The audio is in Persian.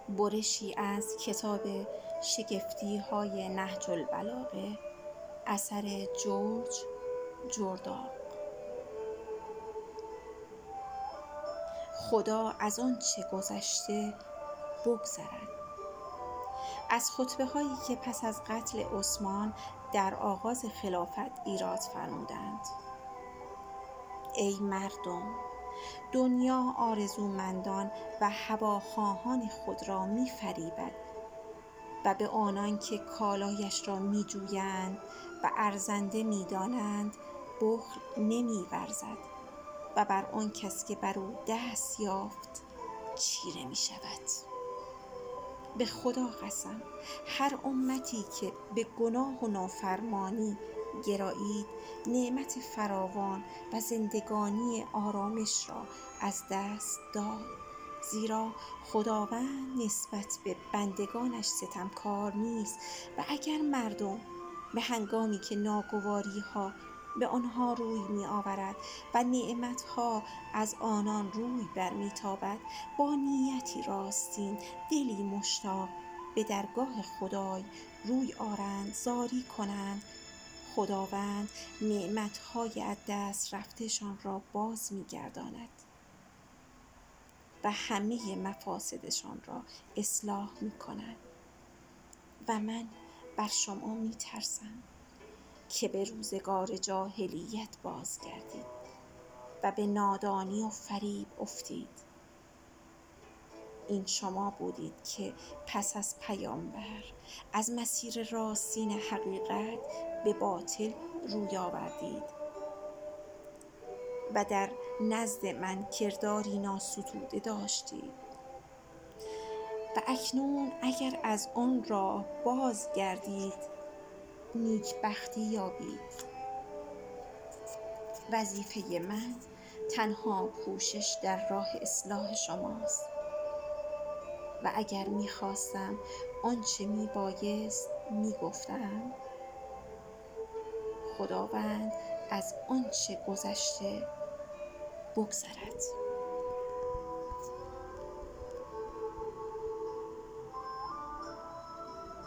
برشی از کتاب شگفتی‌های نهج البلاغه اثر جورج جرداق. خدا از آنچه گذشته بگذرد. از خطبه‌هایی که پس از قتل عثمان در آغاز خلافت ایراد فرمودند. ای مردم، دنیا آرزومندان و هواخواهان خود را می‌فریبد و به آنان که کالایش را می‌جویند و ارزنده می‌دانند بخل نمی‌ورزد و بر آن کس که بر او دست یافت چیره می‌شود. به خدا قسم، هر امتی که به گناه و نافرمانی گرایید نعمت فراوان و زندگانی آرامش را از دست داد، زیرا خداوند نسبت به بندگانش ستمکار نیست و اگر مردم به هنگامی که ناگواری‌ها به آنها روی می آورد و نعمتها از آنان روی بر می تابد با نیتی راستین، دلی مشتاق به درگاه خدای روی آرند، زاری کنند، خداوند نعمتهای از دست رفتهشان را باز می گرداند و همه مفاسدشان را اصلاح می کند. و من بر شما می ترسم که به روزگار جاهلیت بازگردید و به نادانی و فریب افتید. این شما بودید که پس از پیامبر از مسیر راستین حقیقت به باطل روی آوردید و در نزد من کرداری ناستوده داشتید و اکنون اگر از آن راه بازگردید نیکبختی یابید. وظیفه من تنها کوشش در راه اصلاح شماست و اگر می‌خواستم آنچه میبایست میگفتم. خداوند از آنچه گذشته بگذرد.